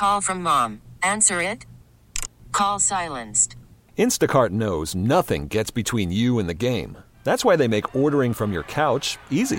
Call from mom. Answer it. Call silenced. Instacart knows nothing gets between you and the game. That's why they make ordering from your couch easy.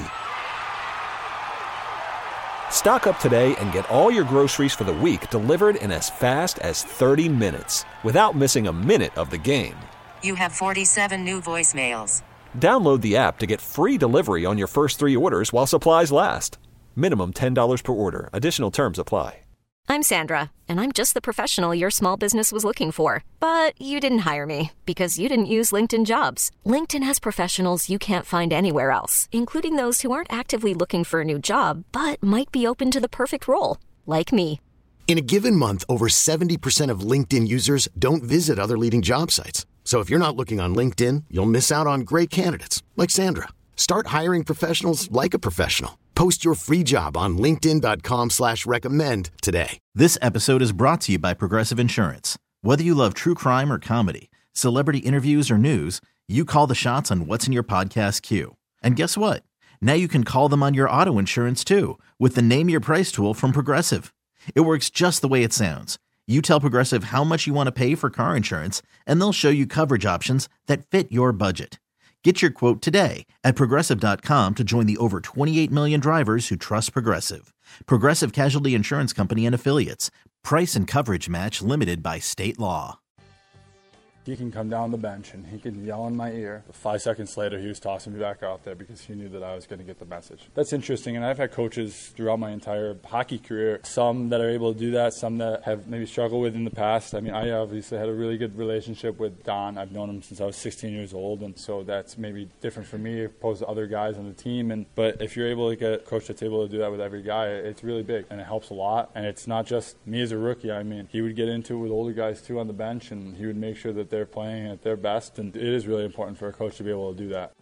Stock up today and get all your groceries for the week delivered in as fast as 30 minutes without missing a minute of the game. You have 47 new voicemails. Download the app to get free delivery on your first 3 orders while supplies last. Minimum $10 per order. Additional terms apply. I'm Sandra, and I'm just the professional your small business was looking for. But you didn't hire me because you didn't use LinkedIn Jobs. LinkedIn has professionals you can't find anywhere else, including those who aren't actively looking for a new job, but might be open to the perfect role, like me. In a given month, over 70% of LinkedIn users don't visit other leading job sites. So if you're not looking on LinkedIn, you'll miss out on great candidates like Sandra. Start hiring professionals like a professional. Post your free job on linkedin.com/recommend today. This episode is brought to you by Progressive Insurance. Whether you love true crime or comedy, celebrity interviews or news, you call the shots on what's in your podcast queue. And guess what? Now you can call them on your auto insurance too with the Name Your Price tool from Progressive. It works just the way it sounds. You tell Progressive how much you want to pay for car insurance, and they'll show you coverage options that fit your budget. Get your quote today at Progressive.com to join the over 28 million drivers who trust Progressive. Progressive Casualty Insurance Company and Affiliates. Price and coverage match limited by state law. He can come down the bench and he can yell in my ear. 5 seconds later, he was tossing me back out there because he knew that I was going to get the message. That's interesting, and I've had coaches throughout my entire hockey career, some that are able to do that, some that have maybe struggled with in the past. I mean, I obviously had a really good relationship with Don. I've known him since I was 16 years old, and so that's maybe different for me opposed to other guys on the team. But if you're able to get a coach that's able to do that with every guy, it's really big, and it helps a lot. And it's not just me as a rookie. I mean, he would get into it with older guys, too, on the bench, and he would make sure that they're playing at their best, and it is really important for a coach to be able to do that.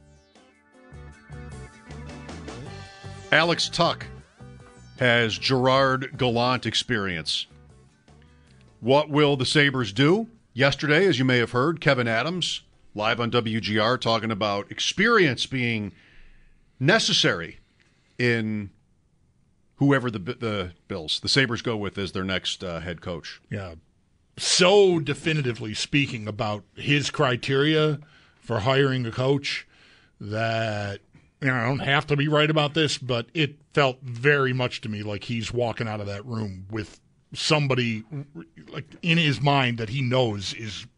Alex Tuck has Gerard Gallant experience. What will the Sabres do? Yesterday, as you may have heard, Kevin Adams, live on WGR, talking about experience being necessary in whoever the Sabres go with as their next head coach. Yeah. So definitively speaking about his criteria for hiring a coach that, I don't have to be right about this, but it felt very much to me like he's walking out of that room with somebody like in his mind that he knows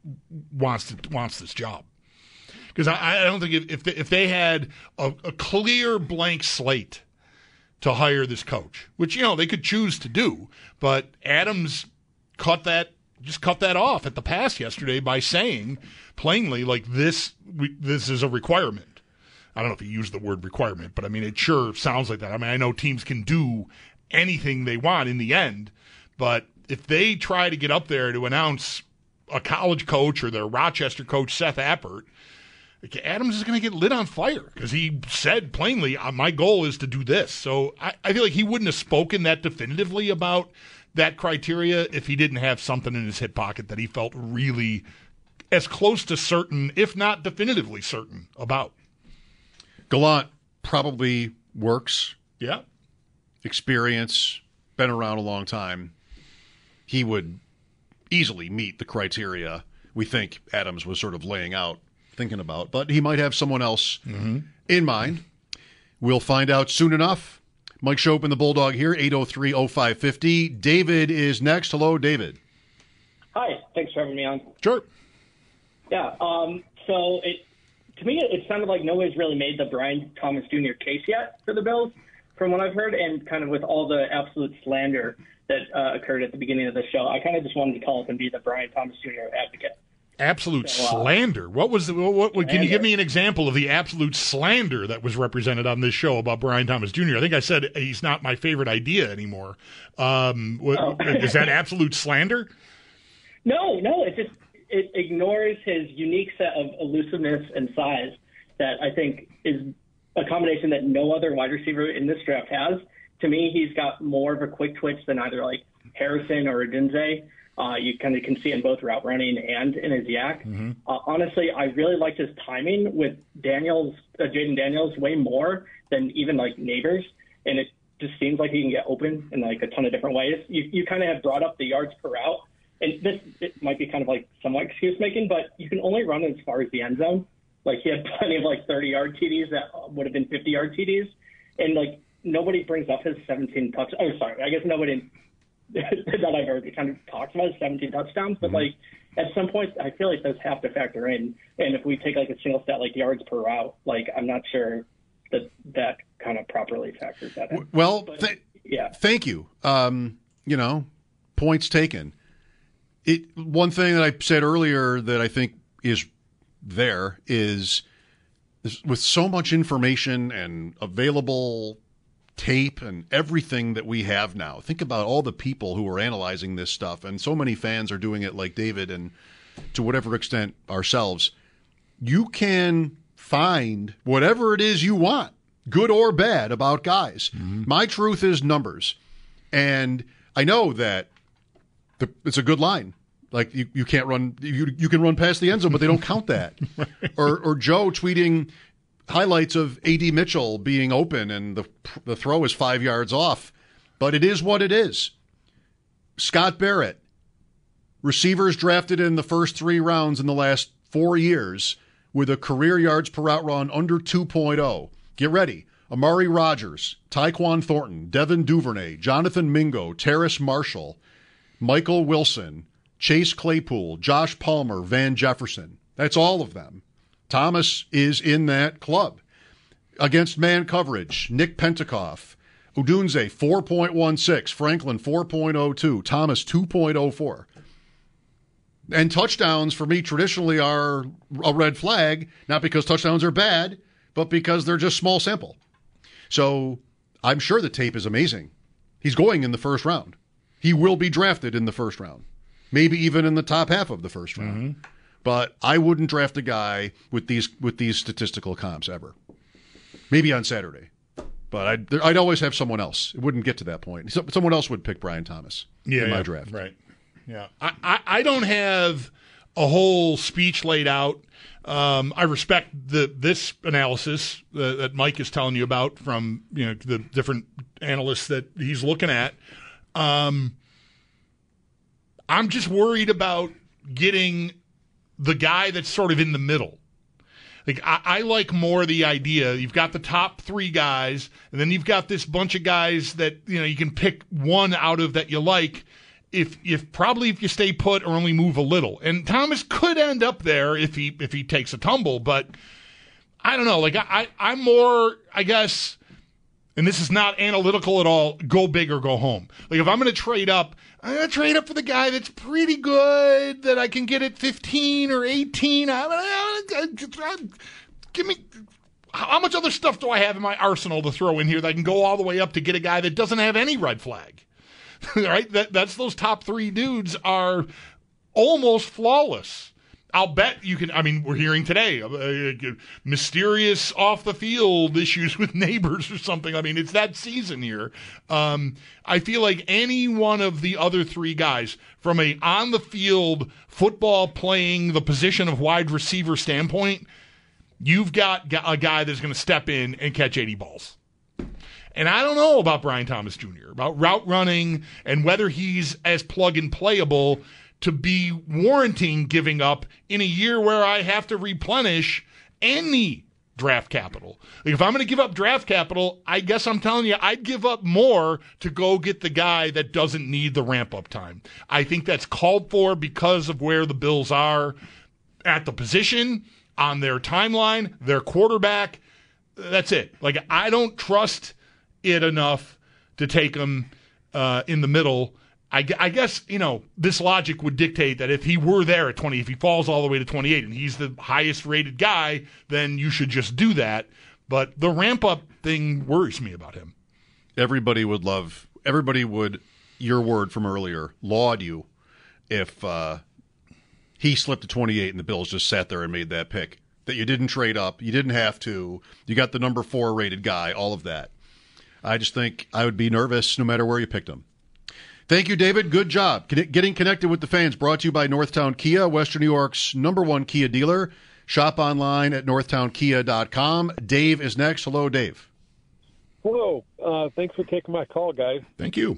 wants this job. Because I don't think if they had a clear blank slate to hire this coach, which they could choose to do, but Adams cut that off at the pass yesterday by saying plainly, like, this is a requirement. I don't know if he used the word requirement, but I mean, it sure sounds like that. I mean, I know teams can do anything they want in the end, but if they try to get up there to announce a college coach or their Rochester coach, Seth Appert, Adams is going to get lit on fire because he said plainly, my goal is to do this. So I feel like he wouldn't have spoken that definitively about that criteria if he didn't have something in his hip pocket that he felt really as close to certain, if not definitively certain, about. Gallant probably works. Yeah. Experience, been around a long time. He would easily meet the criteria we think Adams was sort of laying out, thinking about, but he might have someone else in mind. We'll find out soon enough. Mike Schopp and the Bulldog here, 803-0550. David is next. Hello, David. Hi. Thanks for having me on. Sure. Yeah. So to me, it sounded like nobody's really made the Brian Thomas Jr. case yet for the Bills, from what I've heard, and kind of with all the absolute slander that occurred at the beginning of the show, I kind of just wanted to call up and be the Brian Thomas Jr. advocate. Absolute slander. What was what can you give me an example of the absolute slander that was represented on this show about Brian Thomas Jr.? I think I said he's not my favorite idea anymore. Is that absolute slander? No. It ignores his unique set of elusiveness and size that I think is a combination that no other wide receiver in this draft has. To me, he's got more of a quick twitch than either like Harrison or Odunze. You kind of can see in both route running and in his yak. Honestly, I really liked his timing with Jaden Daniels way more than even like Neighbors. And just seems like he can get open in like a ton of different ways. You kind of have brought up the yards per route, and it might be kind of like somewhat excuse making, but you can only run as far as the end zone. Like he had plenty of like 30-yard TDs that would have been 50-yard TDs, and like nobody brings up his 17 touchdowns. Oh, sorry, I guess nobody that I've heard kind of talks about his 17 touchdowns, but like at some point I feel like those have to factor in. And if we take like a single stat like yards per route, like I'm not sure that kind of properly factors that in. Well, yeah. Thank you. Points taken. One thing that I said earlier that I think is there is with so much information and available tape and everything that we have now. Think about all the people who are analyzing this stuff, and so many fans are doing it like David and to whatever extent ourselves. You can find whatever it is you want, good or bad, about guys. My truth is numbers. And I know that it's a good line. Like you can't run, you can run past the end zone, but they don't count that. Or Joe tweeting highlights of A.D. Mitchell being open and the throw is 5 yards off. But it is what it is. Scott Barrett, receivers drafted in the first 3 rounds in the last 4 years with a career yards per route run under 2.0. Get ready. Amari Rodgers, Tyquan Thornton, Devin Duvernay, Jonathan Mingo, Terrace Marshall, Michael Wilson, Chase Claypool, Josh Palmer, Van Jefferson. That's all of them. Thomas is in that club. Against man coverage, Nick Pentecoff, Udunze 4.16, Franklin 4.02, Thomas 2.04. And touchdowns for me traditionally are a red flag, not because touchdowns are bad, but because they're just small sample. So I'm sure the tape is amazing. He's going in the first round. He will be drafted in the first round. Maybe even in the top half of the first round. But I wouldn't draft a guy with these statistical comps ever. Maybe on Saturday. But I'd always have someone else. It wouldn't get to that point. Someone else would pick Brian Thomas in my draft. Right. Yeah. I don't have a whole speech laid out. I respect this analysis that Mike is telling you about from the different analysts that he's looking at. I'm just worried about getting the guy that's sort of in the middle. Like I like more the idea you've got the top 3 guys, and then you've got this bunch of guys that you can pick one out of that you like. If you stay put or only move a little, and Thomas could end up there if he takes a tumble, but I don't know. Like I'm more, I guess. And this is not analytical at all, go big or go home. Like, if I'm going to trade up, I'm going to trade up for the guy that's pretty good, that I can get at 15 or 18. Give me, how much other stuff do I have in my arsenal to throw in here that I can go all the way up to get a guy that doesn't have any red flag? Right? That's those top 3 dudes are almost flawless. I'll bet you can. I mean, we're hearing today mysterious off the field issues with neighbors or something. I mean, it's that season here. I feel like any one of the other 3 guys from a on the field football playing the position of wide receiver standpoint, you've got a guy that's going to step in and catch 80 balls. And I don't know about Brian Thomas Jr., about route running and whether he's as plug and playable to be warranting giving up in a year where I have to replenish any draft capital. Like, if I'm going to give up draft capital, I guess I'm telling you, I'd give up more to go get the guy that doesn't need the ramp-up time. I think that's called for because of where the Bills are at the position, on their timeline, their quarterback. That's it. Like, I don't trust it enough to take him in the middle. I guess, this logic would dictate that if he were there at 20, if he falls all the way to 28 and he's the highest rated guy, then you should just do that. But the ramp up thing worries me about him. Everybody would, your word from earlier, laud you if he slipped to 28 and the Bills just sat there and made that pick. That you didn't trade up, you didn't have to, you got the number 4 rated guy, all of that. I just think I would be nervous no matter where you picked him. Thank you, David. Good job. Getting connected with the fans brought to you by Northtown Kia, Western New York's #1 Kia dealer. Shop online at northtownkia.com. Dave is next. Hello, Dave. Hello. Thanks for taking my call, guys. Thank you.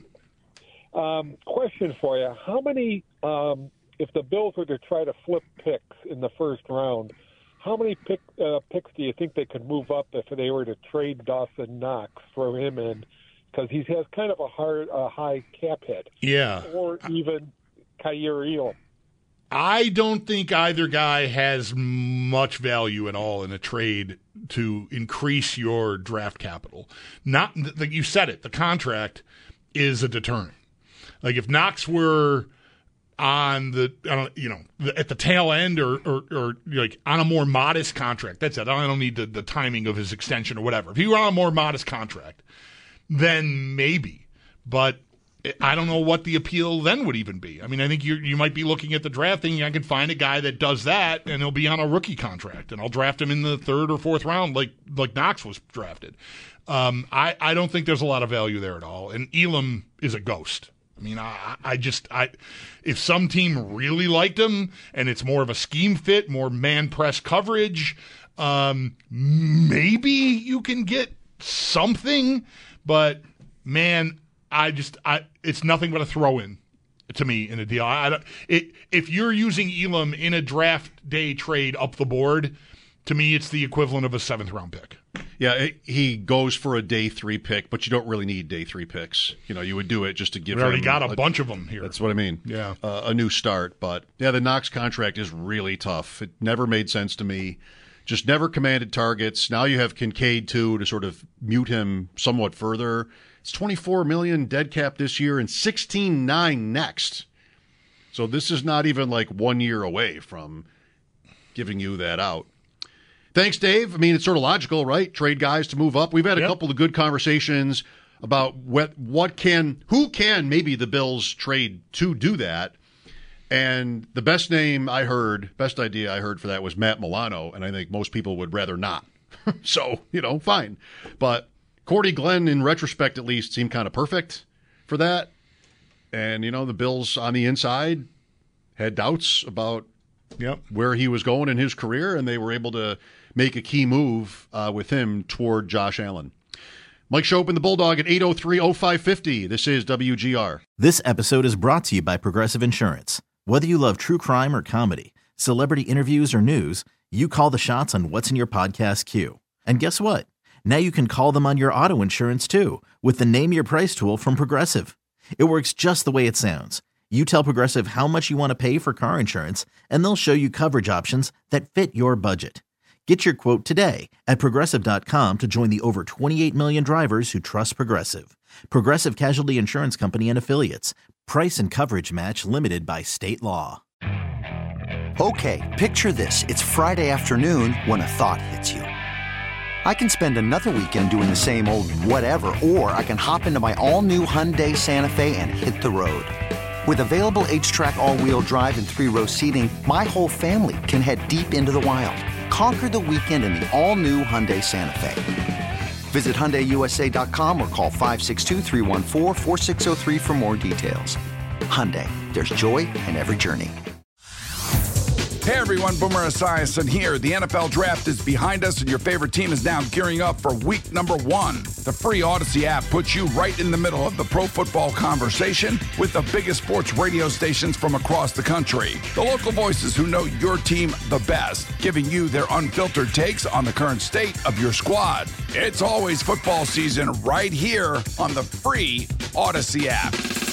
Question for you. How many, if the Bills were to try to flip picks in the first round, how many picks do you think they could move up if they were to trade Dawson Knox, throw him in? Because he has kind of a high cap hit. Yeah. Or even Kaiir Elam. I don't think either guy has much value at all in a trade to increase your draft capital. Not like you said it, the contract is a deterrent. Like if Knox were on at the tail end or like on a more modest contract, that's it. I don't need the timing of his extension or whatever. If he were on a more modest contract, then maybe. But I don't know what the appeal then would even be. I mean, I think you might be looking at the draft thinking I can find a guy that does that and he'll be on a rookie contract and I'll draft him in the third or fourth round like Knox was drafted. I don't think there's a lot of value there at all. And Elam is a ghost. I mean, if some team really liked him and it's more of a scheme fit, more man press coverage, maybe you can get something, but man, it's nothing but a throw in to me in a deal. If you're using Elam in a draft day trade up the board, to me, it's the equivalent of a 7th round pick. Yeah, he goes for a day 3 pick, but you don't really need day 3 picks. You would do it just to give him. We already got a bunch of them here. That's what I mean. Yeah. A new start. But, yeah, the Knox contract is really tough. It never made sense to me. Just never commanded targets. Now you have Kincaid, too, to sort of mute him somewhat further. It's $24 million dead cap this year and $16.9 next. So this is not even like 1 year away from giving you that out. Thanks, Dave. I mean, it's sort of logical, right? Trade guys to move up. We've had a couple of good conversations about who can maybe the Bills trade to do that. And the best idea I heard for that was Matt Milano, and I think most people would rather not. So, fine. But Cordy Glenn, in retrospect at least, seemed kind of perfect for that. And, the Bills on the inside had doubts about where he was going in his career, and they were able to make a key move with him toward Josh Allen. Mike Schopp and the Bulldog at 803-0550. This is WGR. This episode is brought to you by Progressive Insurance. Whether you love true crime or comedy, celebrity interviews or news, you call the shots on what's in your podcast queue. And guess what? Now you can call them on your auto insurance too with the Name Your Price tool from Progressive. It works just the way it sounds. You tell Progressive how much you want to pay for car insurance, and they'll show you coverage options that fit your budget. Get your quote today at Progressive.com to join the over 28 million drivers who trust Progressive. Progressive Casualty Insurance Company and Affiliates. Price and coverage match limited by state law. Okay, picture this. It's Friday afternoon when a thought hits you. I can spend another weekend doing the same old whatever, or I can hop into my all-new Hyundai Santa Fe and hit the road. With available H-Track all-wheel drive and 3-row seating, my whole family can head deep into the wild. Conquer the weekend in the all-new Hyundai Santa Fe. Visit HyundaiUSA.com or call 562-314-4603 for more details. Hyundai, there's joy in every journey. Hey everyone, Boomer Esiason here. The NFL Draft is behind us and your favorite team is now gearing up for week number 1. The free Odyssey app puts you right in the middle of the pro football conversation with the biggest sports radio stations from across the country. The local voices who know your team the best, giving you their unfiltered takes on the current state of your squad. It's always football season right here on the free Odyssey app.